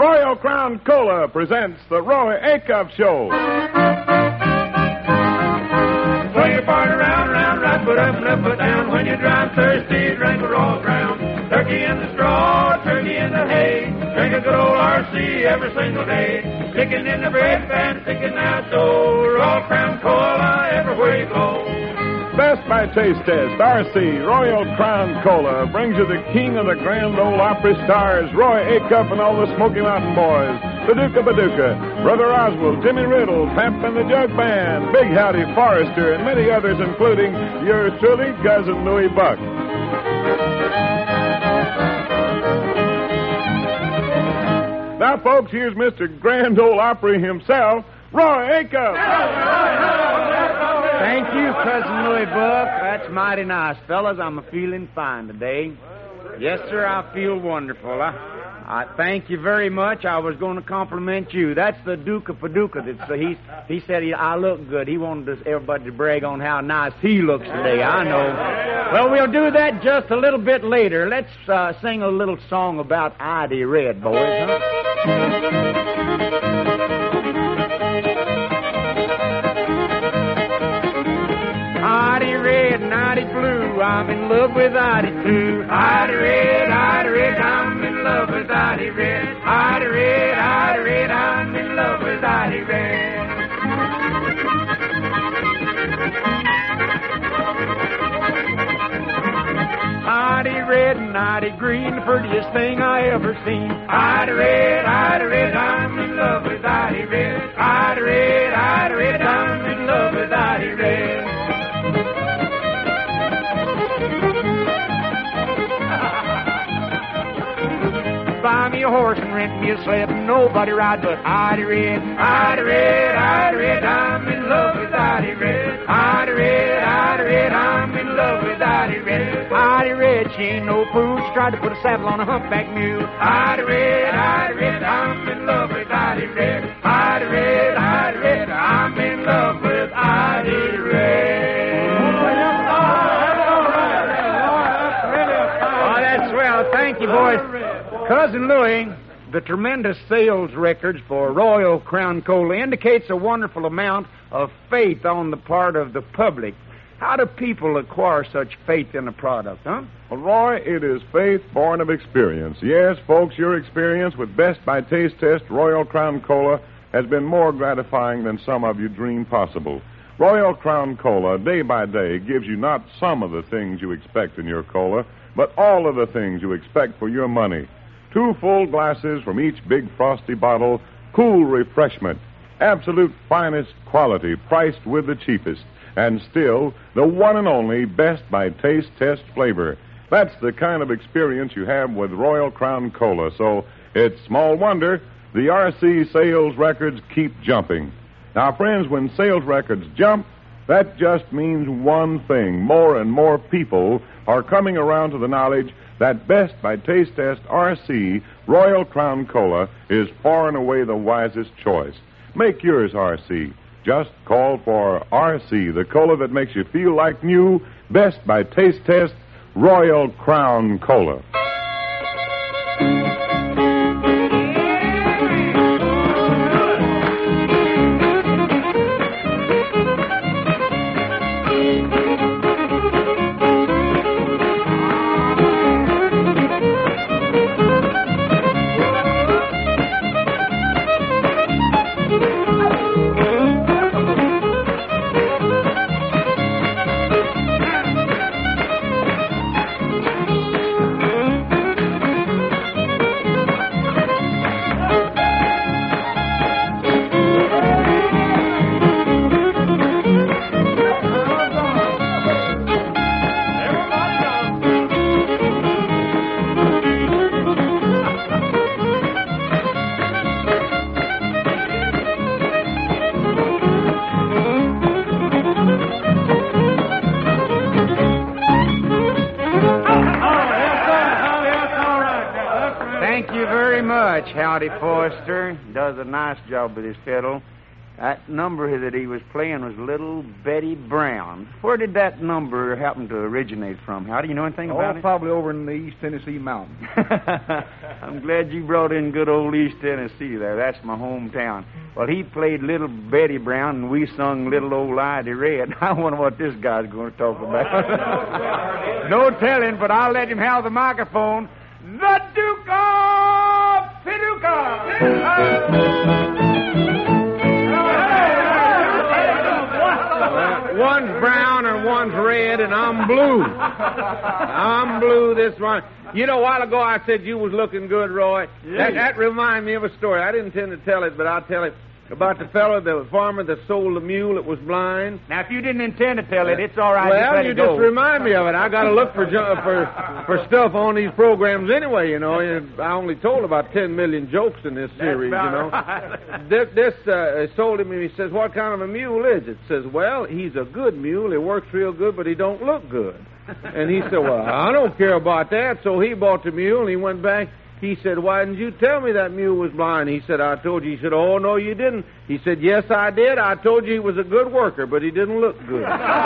Royal Crown Cola presents the Roy Acuff Show. Swing your partner round, right foot up, left foot down. When you drive thirsty, drink a Royal Crown. Turkey in the straw, turkey in the hay. Drink a good old RC every single day. Sticking in the bread pan, sticking out dough. Royal Crown Cola everywhere you go. Best by Taste Test, RC Royal Crown Cola brings you the king of the Grand Ole Opry stars, Roy Acuff and all the Smoky Mountain Boys, Paducah Paducah, Brother Oswald, Jimmy Riddle, Pap and the Jug Band, Big Howdy Forrester, and many others, including yours truly, Cousin Louis Buck. Now, folks, here's Mr. Grand Ole Opry himself, Roy Acuff. Thank you, Cousin Louis Buck. That's mighty nice, fellas. I'm a-feeling fine today. Yes, sir, I feel wonderful. I thank you very much. I was going to compliment you. That's the Duke of Paducah. He said I look good. He wanted everybody to brag on how nice he looks today. I know. Well, we'll do that just a little bit later. Let's sing a little song about I.D. Red, boys, huh? I.D. Red and I.D. Blue, I'm in love with I.D. too. I.D. Red, I'm in love with I.D. Red. I.D. Red, I'm in love with I.D. Red. I.D. Red and I.D. Green, the prettiest thing I ever seen. I.D. Red, I'm in love with I.D. Red. I.D. Red, I'm in love with I.D. Red. Buy me a horse and rent me a sled, and nobody ride but I.D. Red. I.D. Red, I'm in love with I.D. Red. I.D. Red, I'm in love with I.D. Red. I.D. Red, she ain't no fool. She tried to put a saddle on a humpback mule. I.D. Red, I'm in love with I.D. Red. I.D. Red, I'm in love with I.D. Red. Oh, that's swell. Thank you, boys. Cousin Louis, the tremendous sales records for Royal Crown Cola indicates a wonderful amount of faith on the part of the public. How do people acquire such faith in a product, huh? Well, Roy, it is faith born of experience. Yes, folks, your experience with Best by Taste Test Royal Crown Cola has been more gratifying than some of you dreamed possible. Royal Crown Cola, day by day, gives you not some of the things you expect in your cola, but all of the things you expect for your money. 2 full glasses from each big frosty bottle, cool refreshment, absolute finest quality, priced with the cheapest, and still the one and only Best by Taste Test flavor. That's the kind of experience you have with Royal Crown Cola, so it's small wonder the RC sales records keep jumping. Now, friends, when sales records jump, that just means one thing. More and more people are coming around to the knowledge that Best by Taste Test RC Royal Crown Cola is far and away the wisest choice. Make yours RC. Just call for RC, the cola that makes you feel like new. Best by Taste Test Royal Crown Cola. Thank you very much, Howdy Forrester. Does a nice job with his fiddle. That number that he was playing was Little Betty Brown. Where did that number happen to originate from? How do you know anything about it? Probably over in the East Tennessee mountains. I'm glad you brought in good old East Tennessee there. That's my hometown. Well, he played Little Betty Brown, and we sung Little Old Lady Red. I wonder what this guy's going to talk about. No telling, but I'll let him have the microphone. The Duke of Paducah! One's brown and one's red, and I'm blue. I'm blue this one. You know, a while ago I said you was looking good, Roy. Yeah. That reminded me of a story. I didn't intend to tell it, but I'll tell it. About the farmer that sold the mule that was blind. Now, if you didn't intend to tell it, it's all right. Well, you just remind me of it. I got to look for stuff on these programs anyway. You know, I only told about 10 million jokes in this series. That's you know, right. this sold him, and he says, "What kind of a mule is it?" Says, "Well, he's a good mule. He works real good, but he don't look good." And he said, "Well, I don't care about that." So he bought the mule, and he went back. He said, "Why didn't you tell me that mule was blind?" He said, "I told you." He said, "Oh, no, you didn't." He said, "Yes, I did. I told you he was a good worker, but he didn't look good."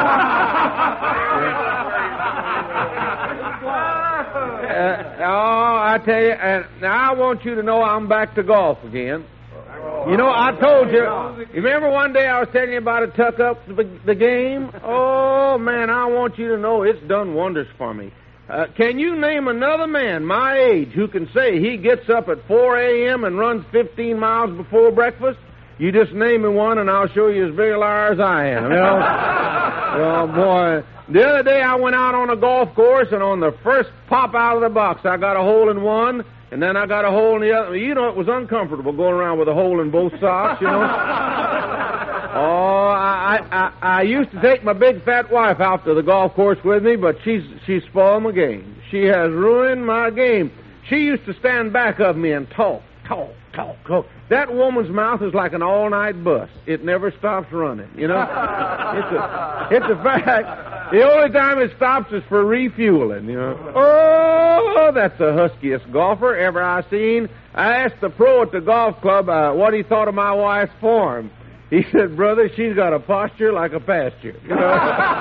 I tell you, and now I want you to know I'm back to golf again. You know, I told you. Remember one day I was telling you about it, tuck up the game? Oh, man, I want you to know it's done wonders for me. Can you name another man my age who can say he gets up at 4 a.m. and runs 15 miles before breakfast? You just name me one, and I'll show you as big a liar as I am, you know? Oh, boy. The other day I went out on a golf course, and on the first pop out of the box, I got a hole in one, and then I got a hole in the other. You know, it was uncomfortable going around with a hole in both socks, you know? Oh, I used to take my big fat wife out to the golf course with me, but she's spoiled my game. She has ruined my game. She used to stand back of me and talk. That woman's mouth is like an all-night bus. It never stops running, you know? It's a fact. The only time it stops is for refueling, you know? Oh, that's the huskiest golfer ever I seen. I asked the pro at the golf club what he thought of my wife's form. He said, "Brother, she's got a posture like a pasture." You know?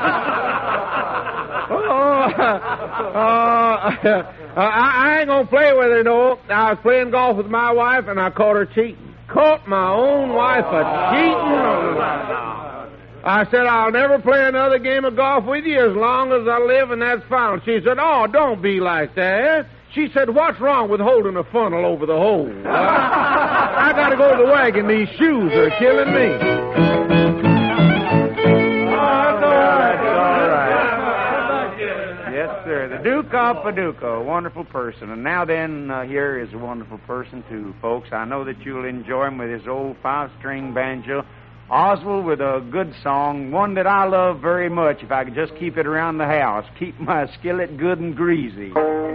I ain't gonna play with her, no. I was playing golf with my wife, and I caught her cheating. Caught my own wife cheating. I said, "I'll never play another game of golf with you as long as I live, and that's final." She said, "Oh, don't be like that." She said, "What's wrong with holding a funnel over the hole?" I got to go to the wagon. These shoes are killing me. That's all right. Yes, sir. The Duke of Paducah, a wonderful person. And now then, here is a wonderful person, too, folks. I know that you'll enjoy him with his old 5-string banjo. Oswald with a good song, one that I love very much, if I could just keep it around the house. Keep my skillet good and greasy.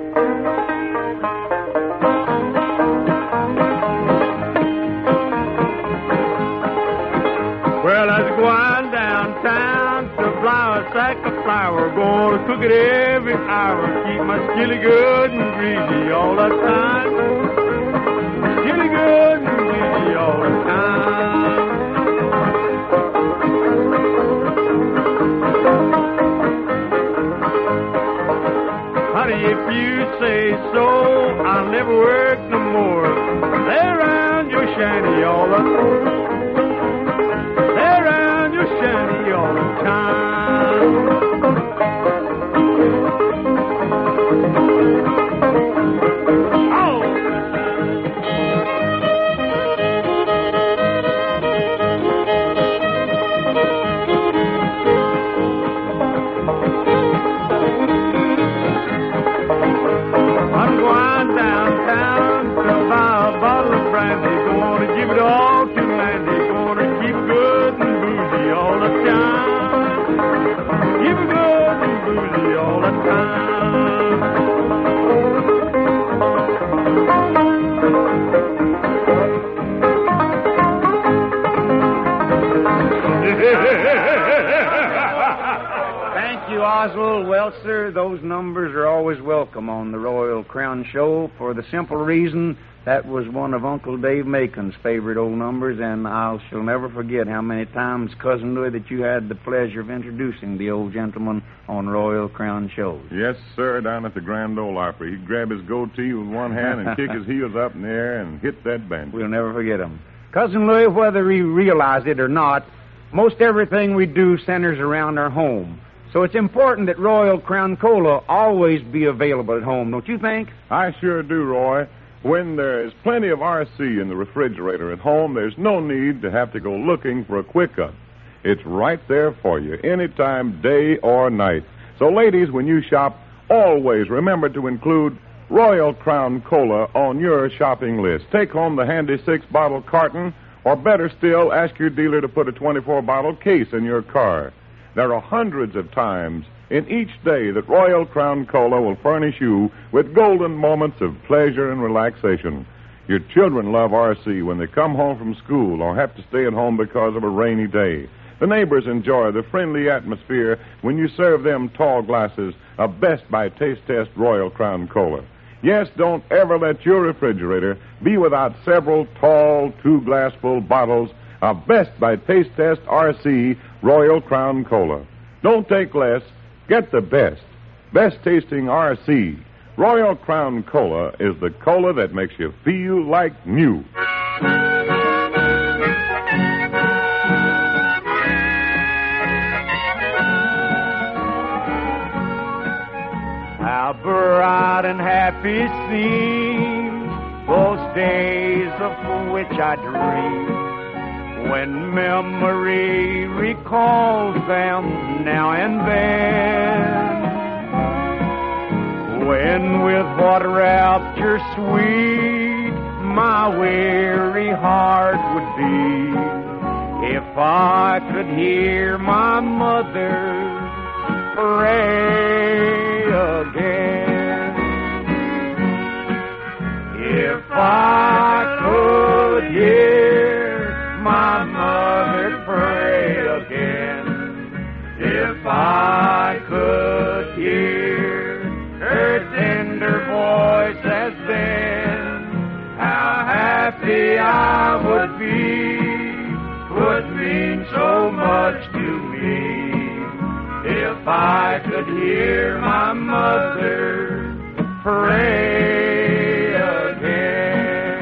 Well, I was going downtown to buy a sack of flour. Gonna cook it every hour. Keep my skillet good and greasy all the time. Skillet good and greasy all the time. Honey, if you say so, I'll never work no more. Lay around your shanty all the time. Shanty all the time. Oh! I'm going downtown to buy a bottle of brandy. Gonna give it all to Landy. Oswald, well, sir, those numbers are always welcome on the Royal Crown Show for the simple reason that was one of Uncle Dave Macon's favorite old numbers, and I shall never forget how many times, Cousin Louis, that you had the pleasure of introducing the old gentleman on Royal Crown shows. Yes, sir, down at the Grand Ole Opry. He'd grab his goatee with one hand and kick his heels up in the air and hit that bench. We'll never forget him. Cousin Louis, whether we realize it or not, most everything we do centers around our home. So it's important that Royal Crown Cola always be available at home, don't you think? I sure do, Roy. When there is plenty of RC in the refrigerator at home, there's no need to have to go looking for a Quick Up. It's right there for you, anytime, day or night. So, ladies, when you shop, always remember to include Royal Crown Cola on your shopping list. Take home the handy 6-bottle carton, or better still, ask your dealer to put a 24-bottle case in your car. There are hundreds of times in each day that Royal Crown Cola will furnish you with golden moments of pleasure and relaxation. Your children love RC when they come home from school or have to stay at home because of a rainy day. The neighbors enjoy the friendly atmosphere when you serve them tall glasses of Best by Taste Test Royal Crown Cola. Yes, don't ever let your refrigerator be without several tall 2-glassful bottles of Best by Taste Test RC Royal Crown Cola. Don't take less. Get the best. Best tasting RC. Royal Crown Cola is the cola that makes you feel like new. How bright and happy seems those days of which I dream, when memory recalls them now and then, when with what rapture sweet my weary heart would beat, if I could hear my mother pray again. If I could hear my mother pray again, if I could hear her tender voice as then, how happy I would be, 'twould mean so much to me. If I could hear my mother pray again.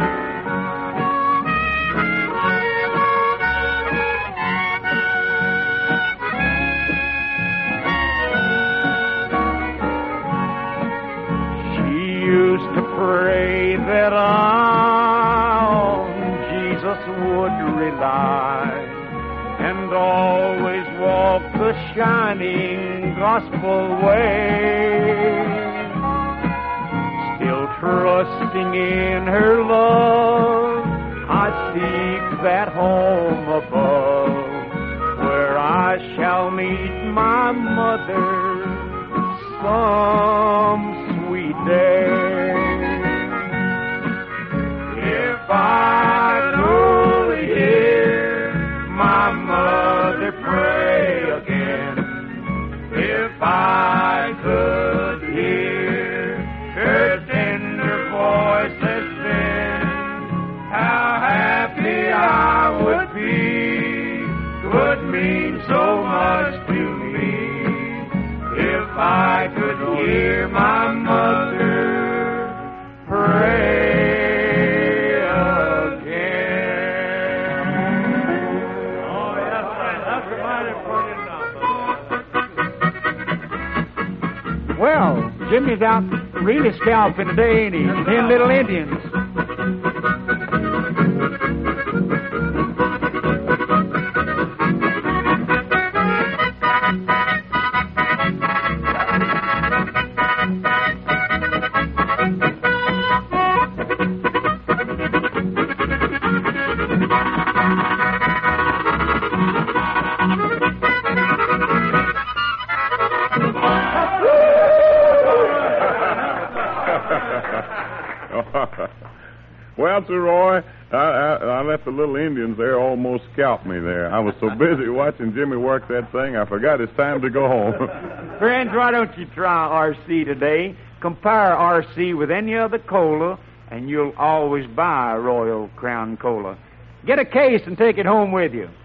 She used to pray that I on Jesus would rely, and always walk the shining gospel way, still trusting in her love. I seek that home above, where I shall meet my mother some sweet day. If I could hear my mother pray again, if I could hear her tender voice as then, how happy I would be, 'twould mean so much to me. If I could hear my mother pray again. Oh, that's right. Well, Jimmy's out really scalping today, ain't he? 10 little Indians. Well, Sir Roy, I let the little Indians there almost scalp me there. I was so busy watching Jimmy work that thing, I forgot it's time to go home. Friends, why don't you try RC today? Compare RC with any other cola, and you'll always buy Royal Crown Cola. Get a case and take it home with you.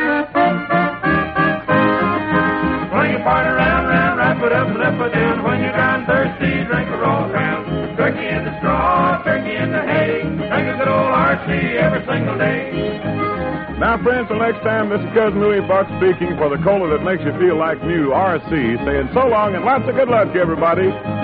Swing your partner round, round, right foot up, left foot down. When you're dry and thirsty, drink a Royal Crown. Turkey in the straw, turkey in the hay. Drink a good old RC every single day. Now, friends, till next time, this is Cousin Louie Buck speaking for the cola that makes you feel like new, RC, saying so long and lots of good luck, everybody.